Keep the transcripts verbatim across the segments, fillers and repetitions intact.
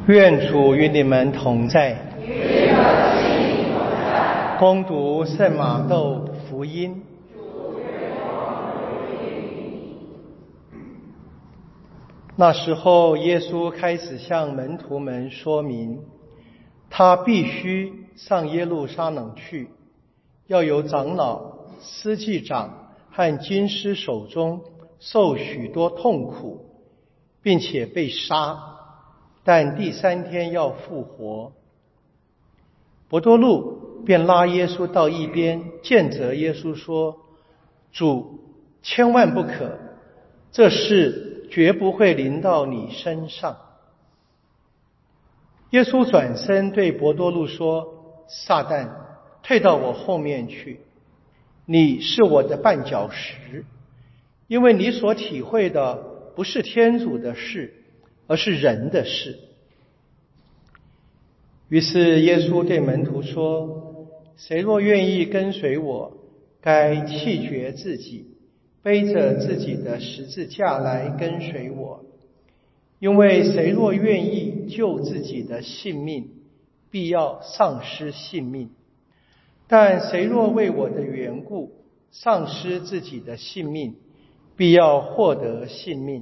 愿主与你们同在。恭读圣马窦福音。那时候，耶稣开始向门徒们说明，他必须上耶路撒冷去，要由长老、司祭长和经师手中受许多痛苦，并且被杀，但第三天要复活。伯多禄便拉耶稣到一边，见责耶稣说：主，千万不可，这事绝不会临到你身上。耶稣转身对伯多禄说：撒旦，退到我后面去，你是我的绊脚石，因为你所体会的不是天主的事，而是人的事。于是耶稣对门徒说：谁若愿意跟随我，该弃绝自己，背着自己的十字架来跟随我。因为谁若愿意救自己的性命，必要丧失性命；但谁若为我的缘故丧失自己的性命，必要获得性命。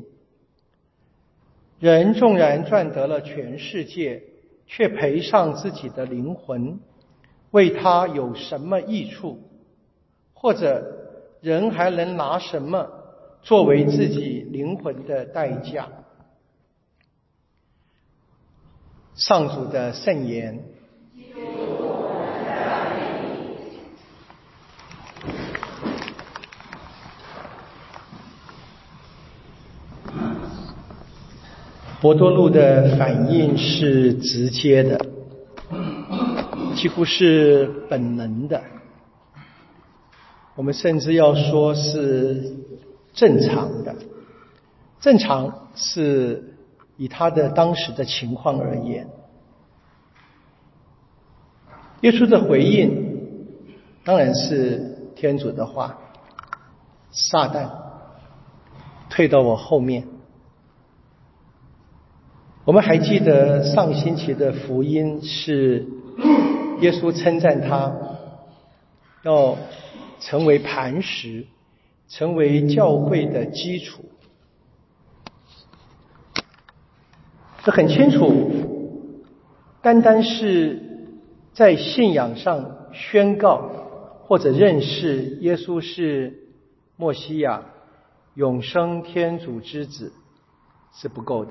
人纵然赚得了全世界，却赔上自己的灵魂，为他有什么益处？或者人还能拿什么作为自己灵魂的代价？上主的圣言。伯多禄的反应是直接的，几乎是本能的，我们甚至要说是正常的。正常是以他的当时的情况而言。耶稣的回应当然是天主的话：撒旦，退到我后面。我们还记得上星期的福音是耶稣称赞他要成为磐石，成为教会的基础。这很清楚，单单是在信仰上宣告或者认识耶稣是默西亚，永生天主之子是不够的。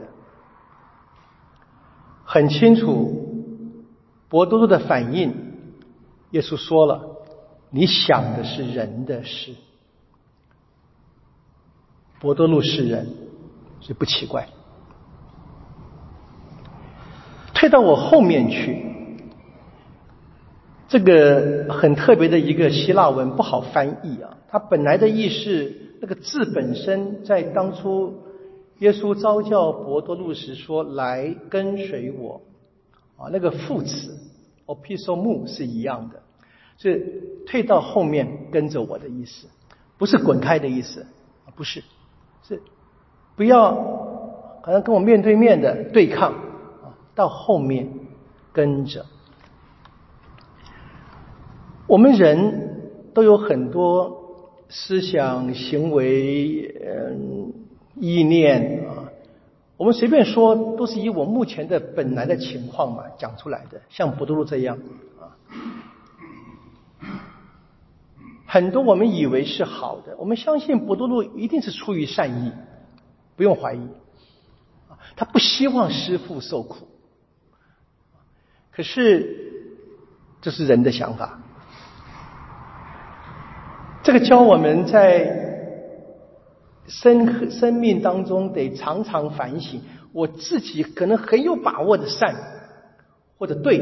很清楚，伯多禄的反应，耶稣说了：你想的是人的事。伯多禄是人，所以不奇怪。退到我后面去，这个很特别的一个希腊文，不好翻译啊。它本来的意思，那个字本身在当初耶稣召叫伯多禄时说：来跟随我啊，那个副词 opisomou 是一样的，是退到后面跟着我的意思，不是滚开的意思，不是，是不要好像跟我面对面的对抗啊，到后面跟着。我们人都有很多思想、行为、嗯、意念啊，我们随便说都是以我目前的本来的情况嘛讲出来的，像伯多禄这样啊，很多我们以为是好的，我们相信伯多禄一定是出于善意，不用怀疑，他不希望师父受苦。可是这是人的想法，这个教我们在生生命当中得常常反省，我自己可能很有把握的善或者对，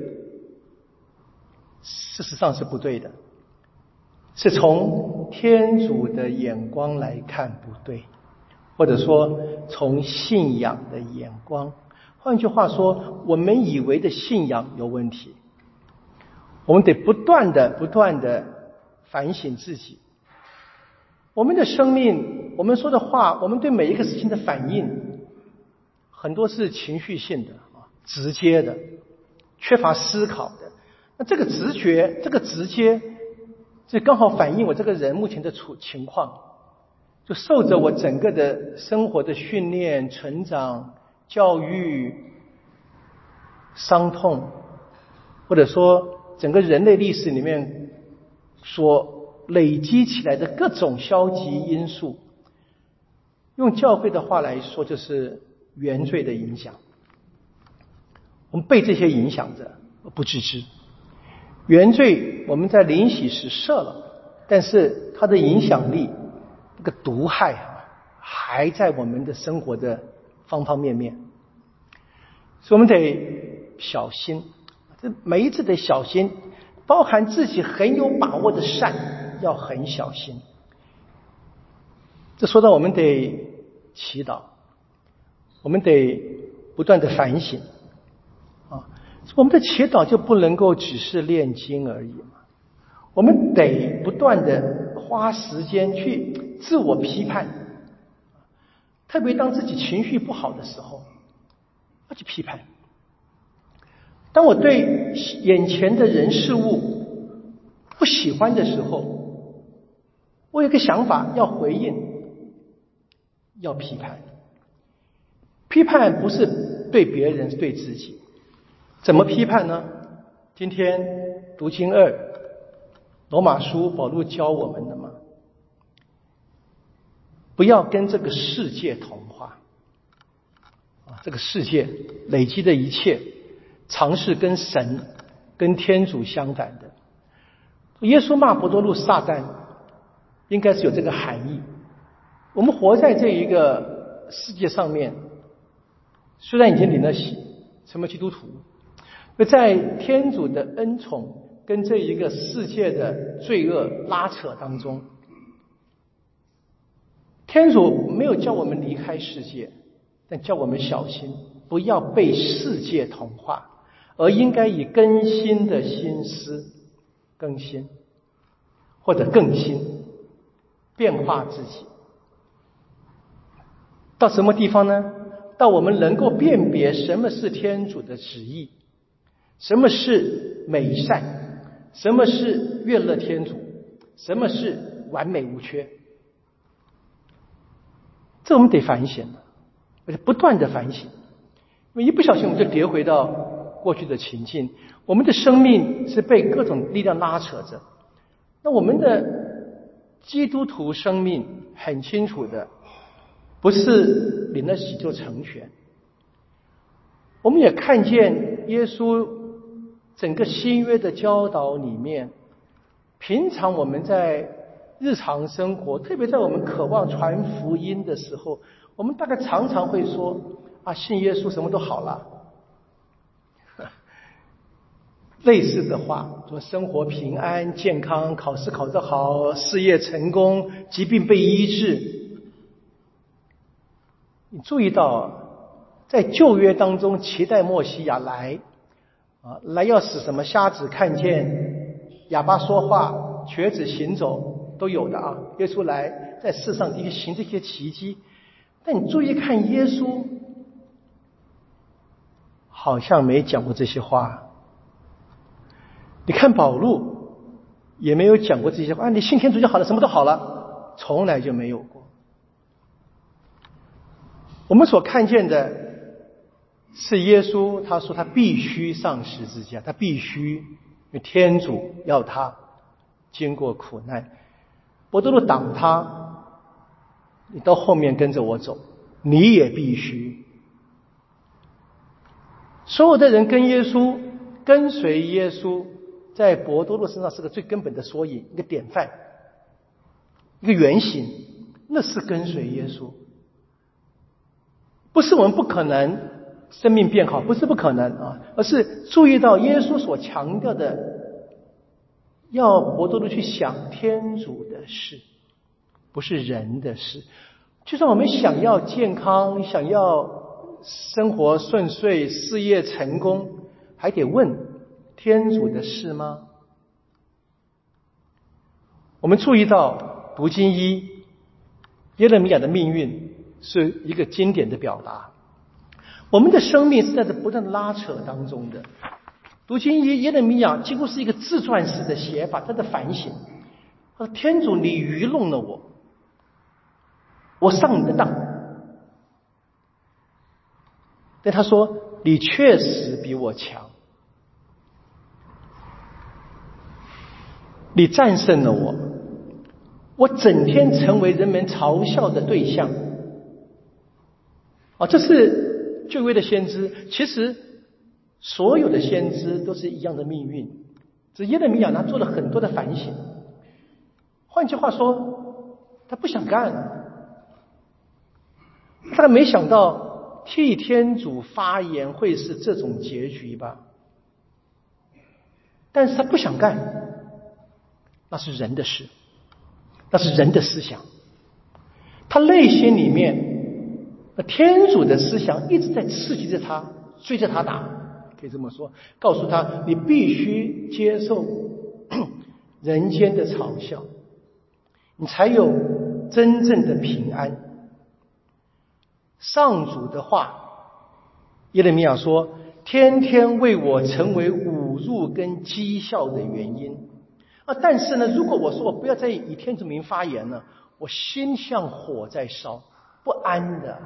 事实上是不对的，是从天主的眼光来看不对，或者说从信仰的眼光。换句话说，我们以为的信仰有问题，我们得不断的不断的反省自己。我们的生命，我们说的话，我们对每一个事情的反应，很多是情绪性的啊， 直接的，缺乏思考的。那这个直觉，这个直接，这刚好反映我这个人目前的处情况，就受着我整个的生活的训练、成长、教育、伤痛，或者说整个人类历史里面所累积起来的各种消极因素，用教会的话来说，就是原罪的影响。我们被这些影响着，不自知。原罪我们在灵洗时赦了，但是它的影响力，这个毒害啊，还在我们的生活的方方面面。所以我们得小心，这每一次得小心，包含自己很有把握的善，要很小心。这说到我们得祈祷，我们得不断的反省啊，我们的祈祷就不能够只是念经而已嘛，我们得不断的花时间去自我批判，特别当自己情绪不好的时候，要去批判。当我对眼前的人事物不喜欢的时候，我有个想法要回应，要批判。批判不是对别人，是对自己。怎么批判呢？今天读经二，罗马书保禄教我们的嘛，不要跟这个世界同化啊，这个世界累积的一切尝试跟神跟天主相反的。耶稣骂伯多禄撒旦，应该是有这个含义。我们活在这一个世界上面，虽然已经领了洗，成为基督徒，在天主的恩宠跟这一个世界的罪恶拉扯当中，天主没有叫我们离开世界，但叫我们小心，不要被世界同化，而应该以更新的心思更新，或者更新变化自己。到什么地方呢？到我们能够辨别什么是天主的旨意，什么是美善，什么是悦乐天主，什么是完美无缺。这我们得反省，而且不断的反省，因为一不小心我们就跌回到过去的情境，我们的生命是被各种力量拉扯着。那我们的基督徒生命很清楚的，不是领了洗就成全。我们也看见耶稣整个新约的教导里面，平常我们在日常生活，特别在我们渴望传福音的时候，我们大概常常会说啊，信耶稣什么都好了，类似的话，说生活平安健康，考试考得好，事业成功，疾病被医治。你注意到在旧约当中，期待默西亚来啊，来要使什么瞎子看见，哑巴说话，瘸子行走，都有的啊。耶稣来在世上的行这些奇迹，但你注意看耶稣好像没讲过这些话。你看保禄也没有讲过这些话，啊，你信天主就好了，什么都好了，从来就没有过。我们所看见的是耶稣，他说他必须上十字架，他必须，因为天主要他经过苦难。伯多禄挡他，你到后面跟着我走，你也必须。所有的人跟耶稣，跟随耶稣，在伯多禄身上是个最根本的缩影，一个典范，一个原型，那是跟随耶稣。不是我们不可能生命变好，不是不可能啊，而是注意到耶稣所强调的，要伯多禄去想天主的事，不是人的事。就算我们想要健康，想要生活顺遂，事业成功，还得问天主的事吗？我们注意到读经一，耶勒米亚的命运是一个经典的表达。 我们的生命是在这不断的拉扯当中的。读经耶耶勒米亚几乎是一个自传式的写法，他的反省。他说：“天主，你愚弄了我，我上你的当。”但他说：“你确实比我强，你战胜了我，我整天成为人们嘲笑的对象。”啊，这是旧约的先知。其实所有的先知都是一样的命运，只耶勒米亚他做了很多的反省。换句话说，他不想干了，他没想到替天主发言会是这种结局吧？但是他不想干，那是人的事，那是人的思想。他内心里面，天主的思想一直在刺激着他，追着他打，可以这么说，告诉他你必须接受人间的嘲笑，你才有真正的平安。上主的话，耶勒米亚说，天天为我成为侮辱跟讥笑的原因啊！但是呢，如果我说我不要再以天主名发言了，我心像火在烧，不安的。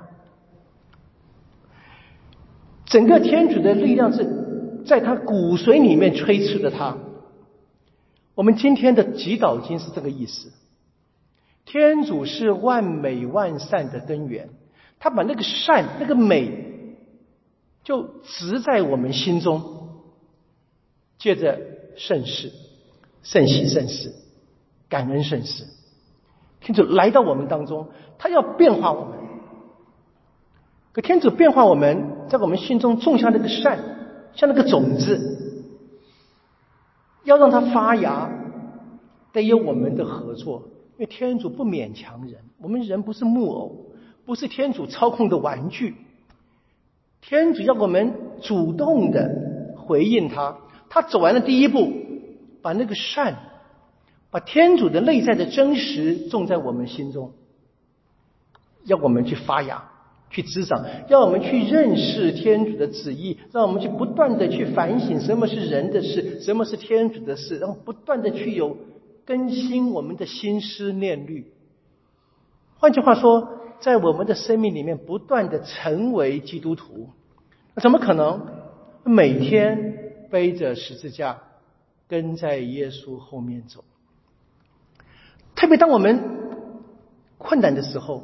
整个天主的力量是在他骨髓里面吹刺着他。我们今天的祈祷经是这个意思。天主是万美万善的根源，他把那个善那个美就植在我们心中，借着圣事、圣喜、圣事、感恩圣事，天主来到我们当中，他要变化我们。可天主变化我们，在我们心中种下那个善，像那个种子，要让它发芽，得有我们的合作。因为天主不勉强人，我们人不是木偶，不是天主操控的玩具。天主要我们主动的回应他，他走完了第一步，把那个善，把天主的内在的真实种在我们心中，要我们去发芽，去滋长，要我们去认识天主的旨意，让我们去不断的去反省什么是人的事，什么是天主的事，然后不断的去有更新我们的心思念虑。换句话说，在我们的生命里面不断的成为基督徒。那怎么可能每天背着十字架跟在耶稣后面走？特别当我们困难的时候，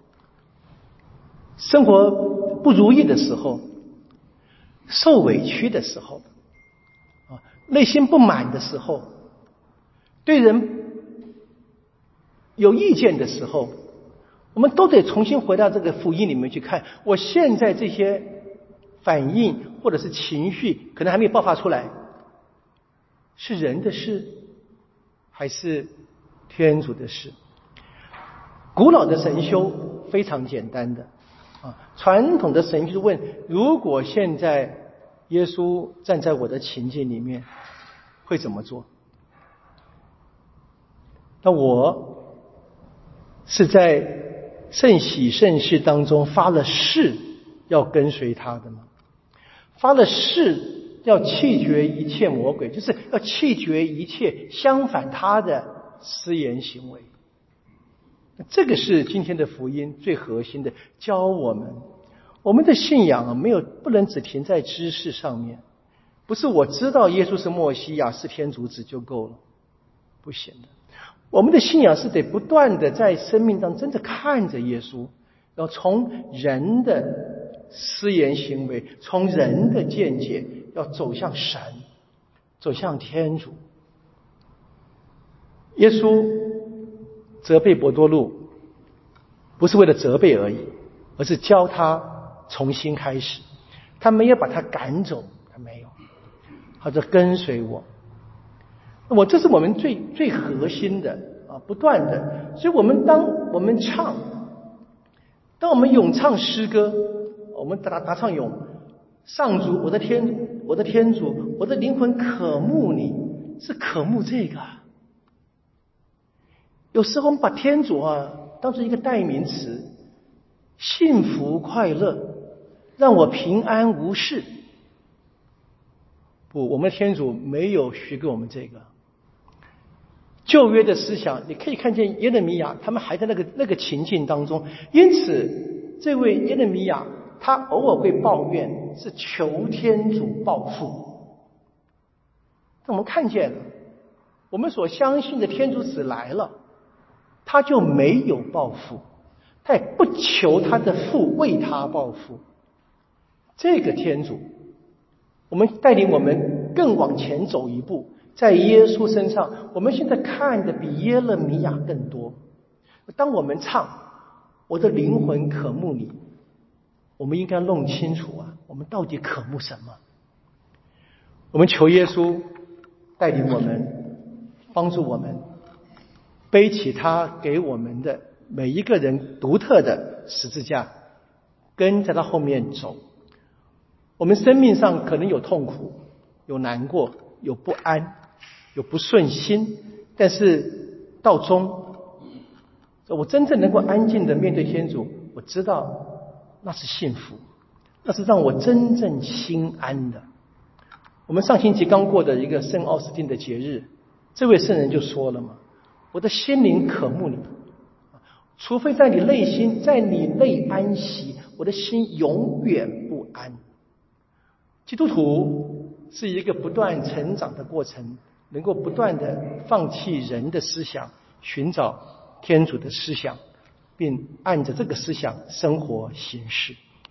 生活不如意的时候，受委屈的时候，啊，内心不满的时候，对人有意见的时候，我们都得重新回到这个福音里面去看，我现在这些反应或者是情绪可能还没有爆发出来，是人的事还是天主的事？古老的神修非常简单的啊，传统的神修问，如果现在耶稣站在我的情境里面会怎么做？那我是在圣喜圣事当中发了誓要跟随他的吗？发了誓要弃绝一切魔鬼，就是要弃绝一切相反他的私言行为。这个是今天的福音最核心的，教我们我们的信仰啊，没有不能只停在知识上面，不是我知道耶稣是默西亚是天主子就够了，不行的。我们的信仰是得不断的在生命当中真的看着耶稣，要从人的私言行为，从人的见解，要走向神，走向天主。耶稣责备伯多禄，不是为了责备而已，而是教他重新开始。他没有把他赶走，他没有，他说跟随我。我这是我们最最核心的啊，不断的。所以我们当我们唱，当我们咏唱诗歌，我们答答唱咏，上主，我的天，我的天主，我的灵魂渴慕你，是渴慕这个。有时候我们把天主啊当成一个代名词，幸福快乐， 让我平安无事。不，我们的天主没有许给我们这个。旧约的思想，你可以看见耶勒米亚他们还在那个那个情境当中，因此这位耶勒米亚他偶尔会抱怨，是求天主报复。但我们看见了，我们所相信的天主子来了，他就没有报复，他也不求他的父为他报复。这个天主，我们带领我们更往前走一步，在耶稣身上，我们现在看的比耶勒米亚更多。当我们唱我的灵魂渴慕你，我们应该弄清楚啊，我们到底渴慕什么。我们求耶稣带领我们，帮助我们背起他给我们的每一个人独特的十字架，跟在他后面走。我们生命上可能有痛苦，有难过，有不安，有不顺心，但是到终我真正能够安静的面对天主，我知道那是幸福，那是让我真正心安的。我们上星期刚过的一个圣奥斯定的节日，这位圣人就说了嘛，我的心灵渴慕你，除非在你内心，在你内安息，我的心永远不安。基督徒是一个不断成长的过程，能够不断的放弃人的思想，寻找天主的思想，并按着这个思想生活行事。